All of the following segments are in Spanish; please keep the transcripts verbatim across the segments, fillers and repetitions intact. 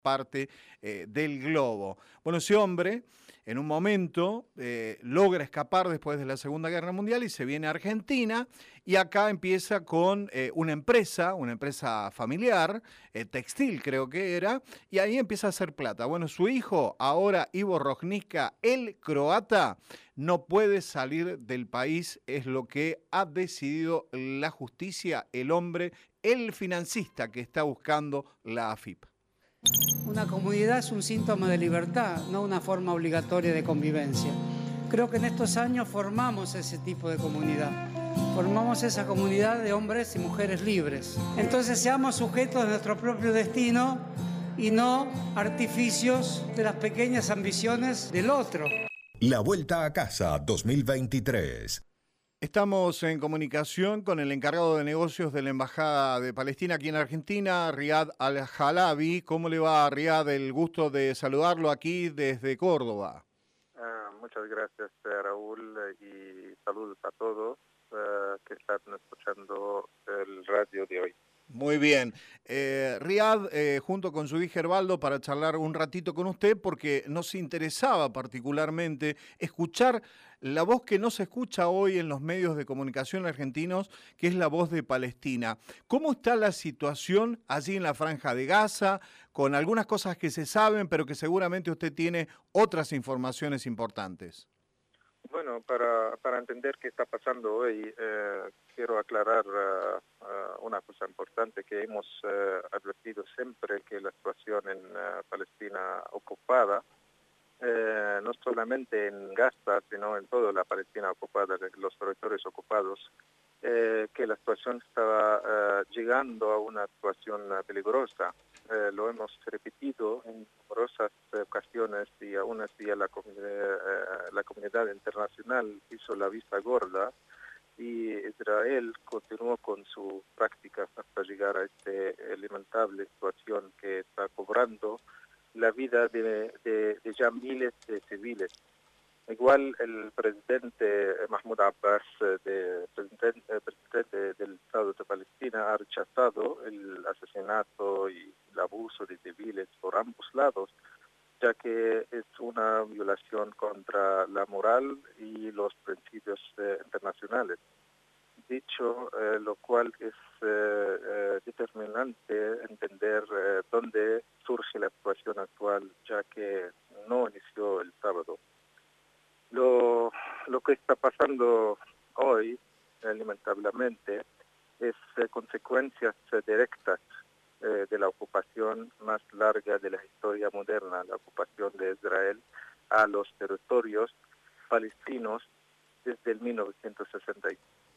parte eh, del globo. Bueno, ese hombre en un momento eh, logra escapar después de la Segunda Guerra Mundial y se viene a Argentina, y acá empieza con eh, una empresa, una empresa familiar, eh, textil creo que era, y ahí empieza a hacer plata. Bueno, su hijo, ahora Ivo Rojnica, el croata, no puede salir del país, es lo que ha decidido la justicia, el hombre, el financista que está buscando la A F I P. Una comunidad es un síntoma de libertad, no una forma obligatoria de convivencia. Creo que en estos años formamos ese tipo de comunidad. Formamos esa comunidad de hombres y mujeres libres. Entonces seamos sujetos de nuestro propio destino y no artificios de las pequeñas ambiciones del otro. La Vuelta a Casa dos mil veintitrés. Estamos en comunicación con el encargado de negocios de la Embajada de Palestina aquí en Argentina, Riad Al-Halabi. ¿Cómo le va, Riad? El gusto de saludarlo aquí desde Córdoba. Uh, muchas gracias, Raúl, y saludos a todos uh, que están escuchando el radio de hoy. Muy bien. Eh, Riad, eh, junto con su hijo Herbaldo, para charlar un ratito con usted, porque nos interesaba particularmente escuchar la voz que no se escucha hoy en los medios de comunicación argentinos, que es la voz de Palestina. ¿Cómo está la situación allí en la Franja de Gaza, con algunas cosas que se saben, pero que seguramente usted tiene otras informaciones importantes? Bueno, para, para entender qué está pasando hoy, eh, quiero aclarar uh, uh, una cosa importante que hemos uh, advertido siempre, que la situación en uh, Palestina ocupada, eh, no solamente en Gaza, sino en toda la Palestina ocupada, los territorios ocupados, eh, que la situación estaba uh, llegando a una situación uh, peligrosa. Eh, lo hemos repetido en numerosas ocasiones y aún así la, eh, la comunidad internacional hizo la vista gorda y Israel continuó con sus prácticas hasta llegar a esta lamentable situación que está cobrando la vida de, de, de ya miles de civiles. Igual el presidente Mahmoud Abbas, de, presidente, presidente del Estado de Palestina, ha rechazado el asesinato y el abuso de civiles por ambos lados, ya que es una violación contra la moral y los principios eh, internacionales. Dicho eh, lo cual es eh, eh, determinante entender eh, dónde surge la situación actual, ya que no inició el sábado. Lo, lo que está pasando hoy, eh, lamentablemente, es eh, consecuencias eh, directas eh, de la ocupación más larga de la historia moderna, la ocupación de Israel a los territorios palestinos desde el mil novecientos sesenta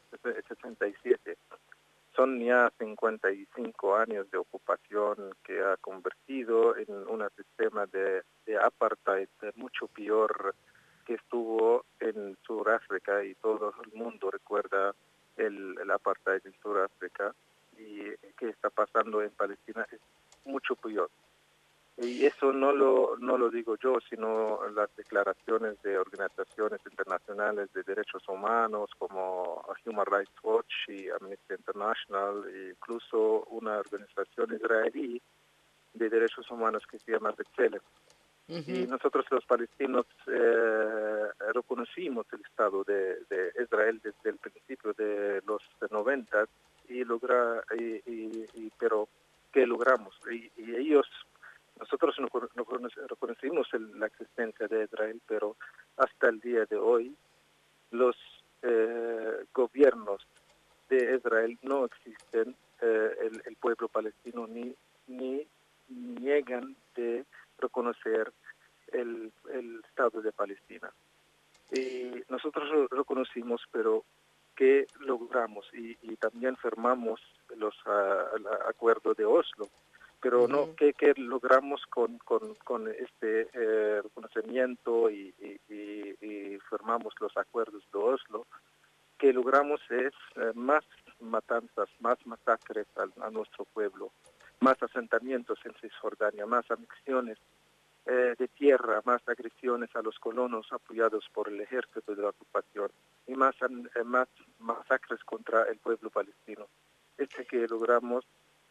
y siete. Son ya cincuenta y cinco años de ocupación que ha convertido en un sistema de, de apartheid mucho peor que estuvo en Sudáfrica, y todo el mundo recuerda el, el apartheid en Sudáfrica, y que está pasando en Palestina es mucho peor. Y eso no lo, no lo digo yo, sino las declaraciones de organizaciones internacionales de derechos humanos como Human Rights Watch y Amnesty International, e incluso una organización israelí de derechos humanos que se llama B'Tselem. Uh-huh. Y nosotros los palestinos eh, reconocimos el Estado de, de Israel desde el principio de los noventa, y logra, y, y, y, pero ¿qué logramos? Y, y ellos, nosotros no, no reconocimos el, la existencia de Israel, pero hasta el día de hoy los eh, gobiernos de Israel no existen, eh, el, el pueblo palestino ni, ni niegan de reconocer el, el Estado de Palestina. Y nosotros lo reconocimos, pero ¿qué logramos? Y, y también firmamos los uh, acuerdos de Oslo, pero uh-huh. no ¿qué, qué logramos con, con, con este eh, reconocimiento y, y, y, y firmamos los acuerdos de Oslo? ¿Qué logramos es eh, más matanzas, más masacres a, a nuestro pueblo, más asentamientos en Cisjordania, más anexiones eh, de tierra, más agresiones a los colonos apoyados por el ejército de la ocupación, y más, eh, más masacres contra el pueblo palestino. Este que logramos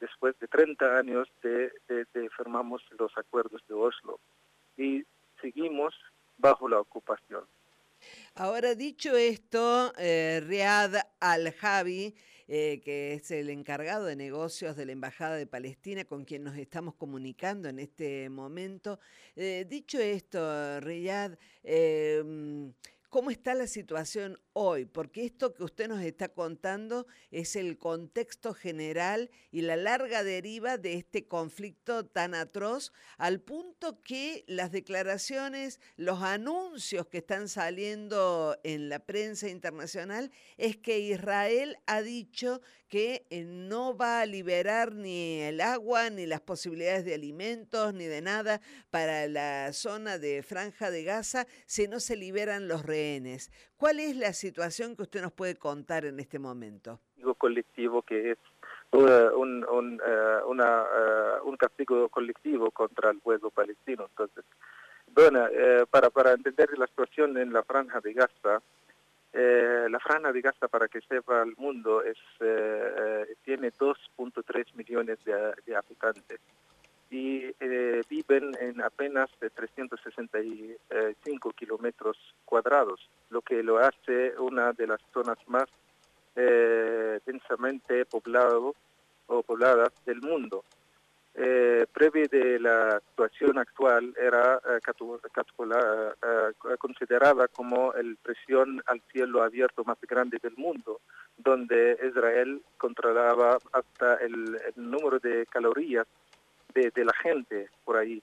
después de treinta años de, de, de firmamos los acuerdos de Oslo y seguimos bajo la ocupación. Ahora, dicho esto, eh, Riad Al-Jabi, eh, que es el encargado de negocios de la Embajada de Palestina, con quien nos estamos comunicando en este momento, eh, dicho esto, Riad, eh, ¿cómo está la situación hoy? Porque esto que usted nos está contando es el contexto general y la larga deriva de este conflicto tan atroz, al punto que las declaraciones, los anuncios que están saliendo en la prensa internacional es que Israel ha dicho que no va a liberar ni el agua, ni las posibilidades de alimentos, ni de nada para la zona de Franja de Gaza si no se liberan los rehenes. ¿Cuál es la situación que usted nos puede contar en este momento? Un colectivo que es uh, un, un, uh, una, uh, un castigo colectivo contra el pueblo palestino. Entonces, bueno, uh, para, para entender la situación en la Franja de Gaza, Eh, la Franja de Gaza, para que sepa el mundo, es, eh, eh, tiene dos punto tres millones de, de habitantes y eh, viven en apenas trescientos sesenta y cinco kilómetros cuadrados, lo que lo hace una de las zonas más eh, densamente poblado, o pobladas del mundo. Eh, previo de la situación actual era eh, catula, eh, considerada como el presión al cielo abierto más grande del mundo, donde Israel controlaba hasta el, el número de calorías de, de la gente por ahí.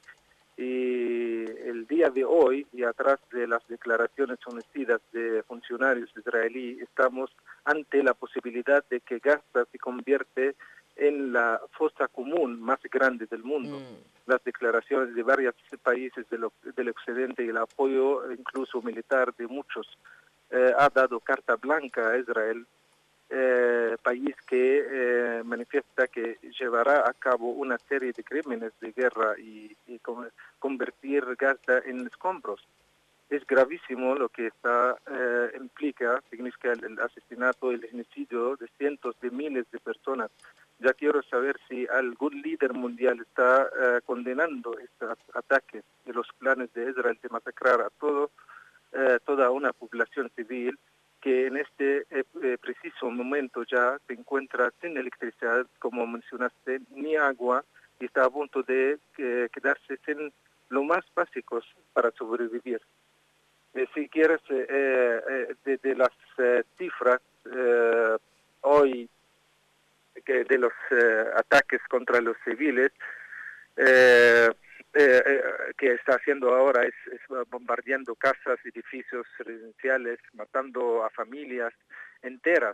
Y el día de hoy, y atrás de las declaraciones homicidas de funcionarios israelíes, estamos ante la posibilidad de que Gaza se convierte en la fosa común más grande del mundo. Mm. Las declaraciones de varios países del, del occidente y el apoyo incluso militar de muchos eh, ha dado carta blanca a Israel, eh, país que eh, manifiesta que llevará a cabo una serie de crímenes de guerra y, y con, convertir Gaza en escombros. Es gravísimo lo que está eh, implica, significa el, el asesinato, el genocidio de cientos de miles de personas. Ya quiero saber si algún líder mundial está uh, condenando estos ataques y los planes de Israel de masacrar a todo, uh, toda una población civil que en este eh, eh, preciso momento ya se encuentra sin electricidad, como mencionaste, ni agua, y está a punto de eh, quedarse sin lo más básicos para sobrevivir. Eh, si quieres, eh, eh, de, de las eh, cifras, eh, hoy, que de los eh, ataques contra los civiles eh, eh, eh, que está haciendo ahora es, es bombardeando casas, edificios residenciales, matando a familias enteras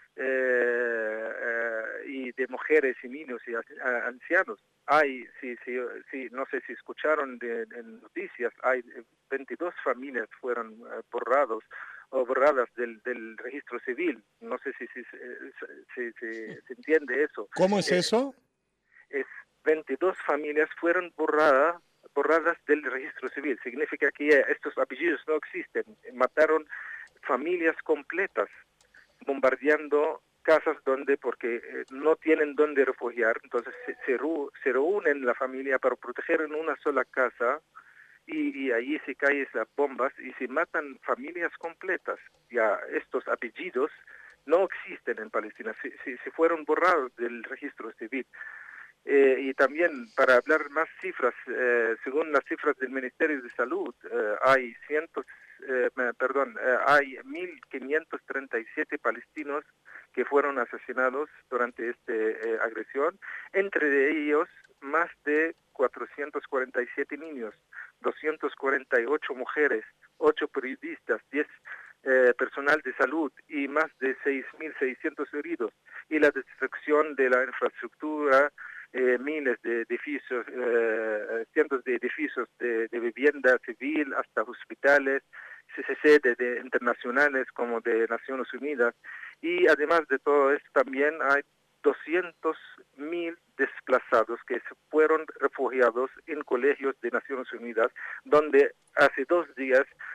eh, eh, y de mujeres y niños y a, a, ancianos. Hay, si, si, si, no sé si escucharon de, de noticias, hay veintidós familias fueron uh, borrados o borradas del, del registro civil. No sé si, si, si, si, si se entiende eso. ¿Cómo es eh, eso? Es veintidós familias fueron borradas, borradas del registro civil. Significa que estos apellidos no existen. Mataron familias completas, bombardeando casas donde, porque eh, no tienen dónde refugiar. Entonces se, se, se reúnen la familia para proteger en una sola casa. Y, y ahí se caen las bombas y se matan familias completas. Ya estos apellidos no existen en Palestina, se, se, se fueron borrados del registro civil. Eh, y también, para hablar más cifras, eh, según las cifras del Ministerio de Salud, eh, hay cientos, eh, perdón, eh, hay mil quinientos treinta y siete palestinos que fueron asesinados durante esta eh, agresión, entre ellos más de cuatrocientos cuarenta y siete niños, doscientas cuarenta y ocho mujeres, ocho periodistas, diez eh, personal de salud y más de seis mil seiscientos heridos. Y la destrucción de la infraestructura, eh, miles de edificios, eh, cientos de edificios de, de vivienda civil, hasta hospitales, C C C de, de internacionales como de Naciones Unidas. Y además de todo esto también hay doscientos mil desplazados que se fueron refugiados en colegios de Naciones Unidas, donde hace dos días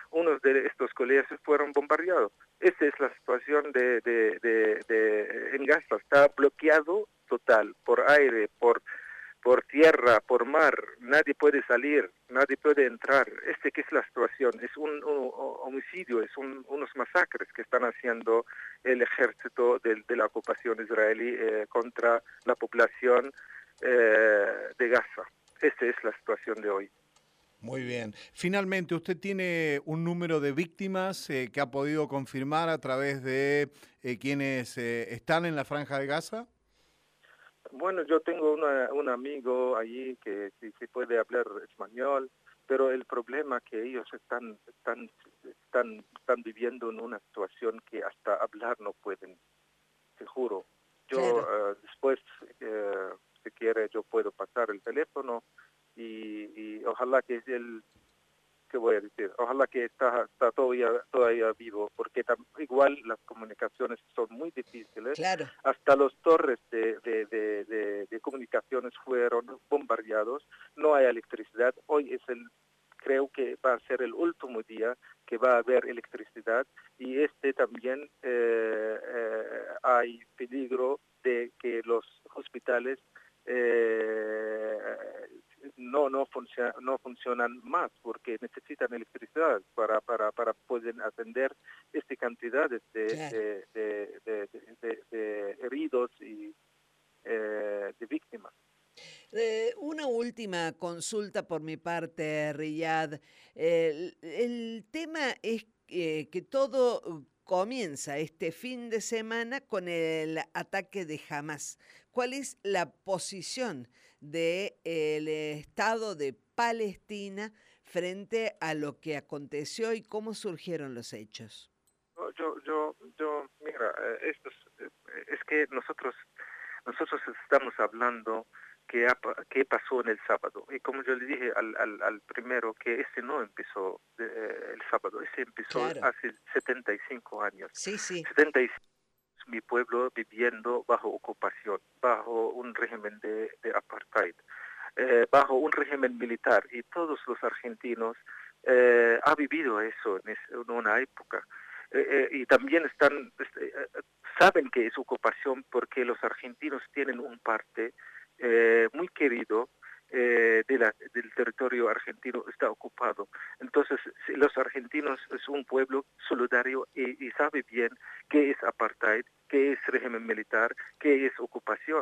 unos de estos colegios fueron bombardeados. Esa es la situación de, de, de, de en Gaza. Está bloqueado total, por aire, por por tierra, por mar, nadie puede salir, nadie puede entrar. Este que es la situación, es un, un homicidio, es un, unos masacres que están haciendo el ejército de, de la ocupación israelí eh, contra la población eh, de Gaza. Esta es la situación de hoy. Muy bien. Finalmente, ¿usted tiene un número de víctimas eh, que ha podido confirmar a través de eh, quienes eh, están en la Franja de Gaza? Bueno, yo tengo una, un amigo allí que sí, sí puede hablar español, pero el problema es que ellos están, están, están, están viviendo en una situación que hasta hablar no pueden, te juro. Yo claro. uh, después, uh, si quiere, yo puedo pasar el teléfono y, y ojalá que él... ¿Qué voy a decir? Ojalá que está, está todavía, todavía vivo, porque tam, igual las comunicaciones son muy difíciles. Claro. Hasta los torres de, de, de, de, de comunicaciones fueron bombardeados, no hay electricidad. Hoy es el, creo que va a ser el último día que va a haber electricidad y este también eh, eh, hay peligro de que los hospitales eh, no no funciona, no funcionan más porque necesitan electricidad para para para poder atender esta cantidad de, claro. de, de, de, de, de, de heridos y eh, de víctimas. Eh, una última consulta por mi parte, Riyad. El, el tema es eh, que todo comienza este fin de semana con el ataque de Hamas. ¿Cuál es la posición del Estado de Palestina frente a lo que aconteció y cómo surgieron los hechos? Yo, yo, yo, mira, esto es, es que nosotros, nosotros estamos hablando que, que pasó en el sábado. Y como yo le dije al, al, al primero, que ese no empezó eh, el sábado, ese empezó claro. hace setenta y cinco años. Sí, sí. setenta y cinco mi pueblo viviendo bajo ocupación, bajo un régimen de, de apartheid, eh, bajo un régimen militar. Y todos los argentinos eh, han vivido eso en, es, en una época. Eh, eh, y también están eh, saben que es ocupación porque los argentinos tienen un parte eh, muy querido eh, de la, del territorio argentino está ocupado. Entonces los argentinos es un pueblo solidario y, y sabe bien qué es apartheid, qué es régimen militar, qué es ocupación.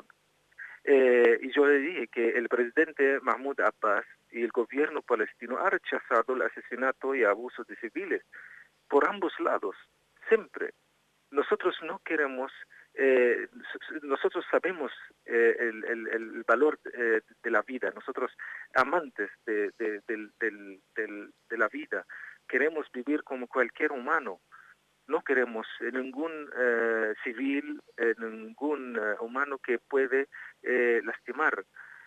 Eh, y yo le dije que el presidente Mahmoud Abbas y el gobierno palestino han rechazado el asesinato y abuso de civiles por ambos lados, siempre. Nosotros no queremos, eh, nosotros sabemos eh, el, el, el valor eh, de la vida, nosotros amantes de, de, de, de, de, de la vida, queremos vivir como cualquier humano, no queremos ningún eh, civil, eh, ningún eh, humano que puede eh, lastimar.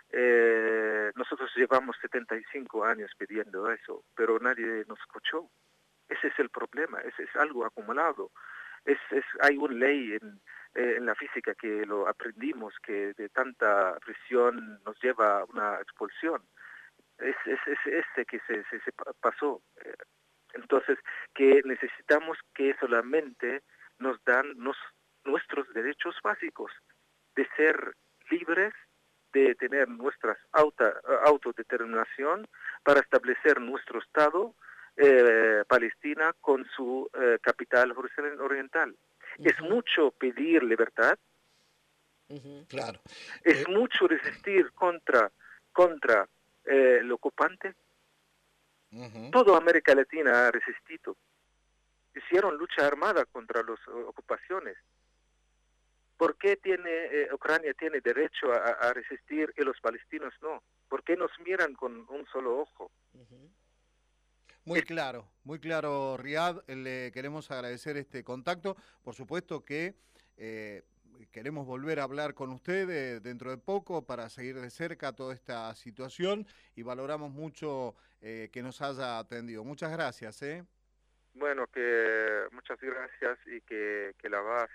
Eh, nosotros llevamos setenta y cinco años pidiendo eso, pero nadie nos escuchó. Ese es el problema, ese es algo acumulado. Es, es, hay una ley en, eh, en la física que lo aprendimos, que de tanta presión nos lleva a una expulsión. Es, es, es este que se, se, se pasó. Entonces, que necesitamos que solamente nos dan nos, nuestros derechos básicos de ser libres, de tener nuestra auto, autodeterminación para establecer nuestro Estado, Eh, Palestina con su eh, capital Jerusalén Oriental. Uh-huh. Es mucho pedir libertad, uh-huh. Claro. Es eh... mucho resistir contra, contra eh, el ocupante. Uh-huh. Toda América Latina ha resistido. Hicieron lucha armada contra las ocupaciones. ¿Por qué tiene, eh, Ucrania tiene derecho a, a resistir y los palestinos no? ¿Por qué nos miran con un solo ojo? Uh-huh. Muy claro, muy claro, Riyad. Le queremos agradecer este contacto. Por supuesto que eh, queremos volver a hablar con usted eh, dentro de poco para seguir de cerca toda esta situación y valoramos mucho eh, que nos haya atendido. Muchas gracias. ¿eh? Bueno, que muchas gracias y que, que la paz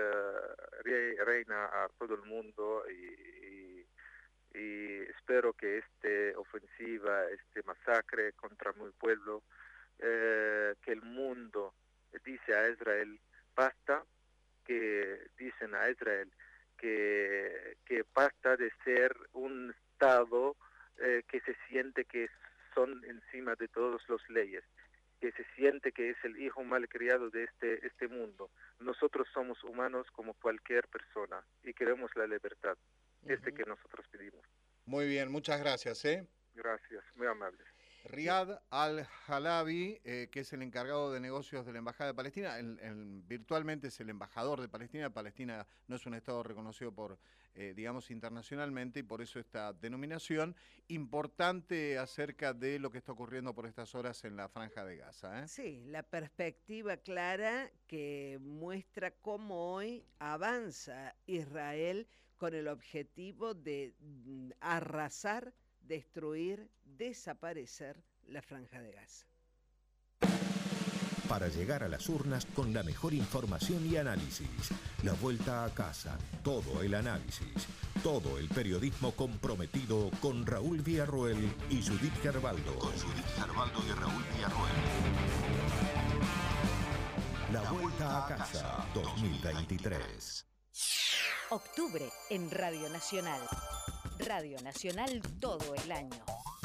eh, reina a todo el mundo y, y, y espero que esta ofensiva, este masacre contra mi pueblo eh, que el mundo dice a Israel basta, que dicen a Israel que, que basta de ser un Estado eh, que se siente que son encima de todas las leyes, que se siente que es el hijo malcriado de este, este mundo. Nosotros somos humanos como cualquier persona y queremos la libertad, uh-huh. este que nosotros pedimos. Muy bien, muchas gracias. ¿eh? Gracias, muy amable. Riad Al-Halabi, eh, que es el encargado de negocios de la Embajada de Palestina, el, el, virtualmente es el embajador de Palestina. Palestina no es un Estado reconocido por, eh, digamos, internacionalmente, y por eso esta denominación importante acerca de lo que está ocurriendo por estas horas en la Franja de Gaza. ¿eh? Sí, la perspectiva clara que muestra cómo hoy avanza Israel con el objetivo de arrasar, destruir, desaparecer la Franja de Gaza. Para llegar a las urnas con la mejor información y análisis. La vuelta a casa, todo el análisis, todo el periodismo comprometido con Raúl Villarroel y Judith Gerbaldo. Con Judith Gerbaldo y Raúl Villarroel. La, la vuelta a casa dos mil veintitrés. Octubre en Radio Nacional. Radio Nacional todo el año.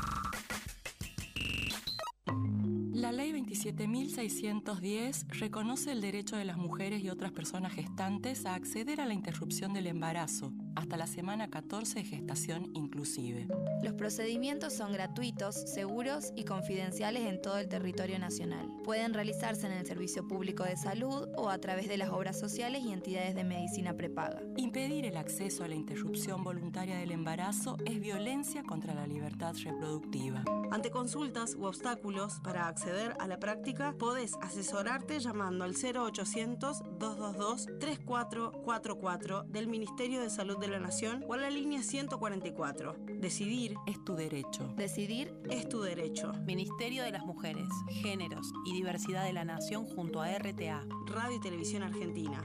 La Ley veintisiete mil seiscientos diez reconoce el derecho de las mujeres y otras personas gestantes a acceder a la interrupción del embarazo hasta la semana catorce de gestación inclusive. Los procedimientos son gratuitos, seguros y confidenciales en todo el territorio nacional. Pueden realizarse en el Servicio Público de Salud o a través de las obras sociales y entidades de medicina prepaga. Impedir el acceso a la interrupción voluntaria del embarazo es violencia contra la libertad reproductiva. Ante consultas u obstáculos para acceder a la práctica, podés asesorarte llamando al cero ochocientos, dos dos dos, tres cuatro cuatro cuatro del Ministerio de Salud de la Nación o a la línea ciento cuarenta y cuatro. Decidir es tu derecho. Decidir es tu derecho. Ministerio de las Mujeres, Géneros y Diversidad de la Nación junto a R T A. Radio y Televisión Argentina.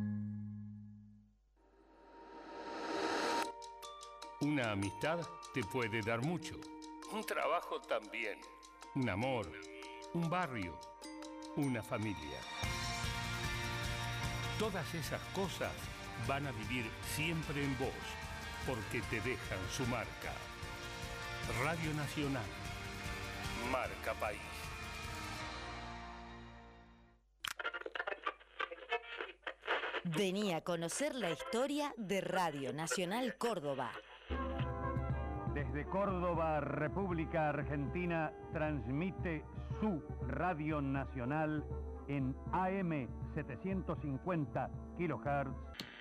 Una amistad te puede dar mucho. Un trabajo también. Un amor. Un barrio. Una familia. Todas esas cosas van a vivir siempre en vos, porque te dejan su marca. Radio Nacional. Marca País. Vení a conocer la historia de Radio Nacional Córdoba. Desde Córdoba, República Argentina, transmite su Radio Nacional en A M setecientos cincuenta kilohertz.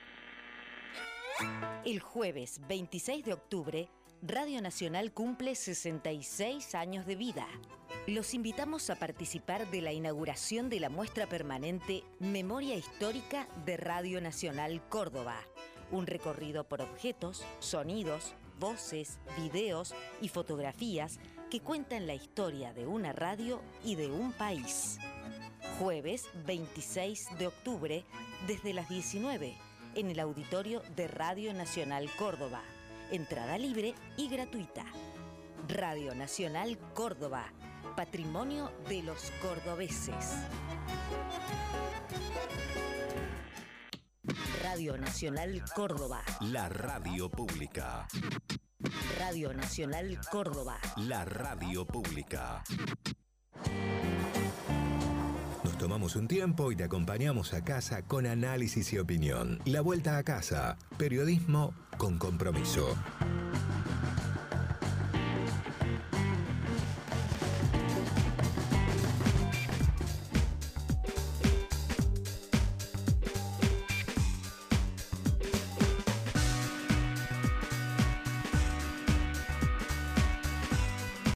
El jueves veintiséis de octubre, Radio Nacional cumple sesenta y seis años de vida. Los invitamos a participar de la inauguración de la muestra permanente Memoria Histórica de Radio Nacional Córdoba. Un recorrido por objetos, sonidos, voces, videos y fotografías que cuentan la historia de una radio y de un país. Jueves veintiséis de octubre, desde las diecinueve, en el auditorio de Radio Nacional Córdoba. Entrada libre y gratuita. Radio Nacional Córdoba, patrimonio de los cordobeses. Radio Nacional Córdoba. La radio pública. Radio Nacional Córdoba. La radio pública. Nos tomamos un tiempo y te acompañamos a casa con análisis y opinión. La vuelta a casa. Periodismo con compromiso.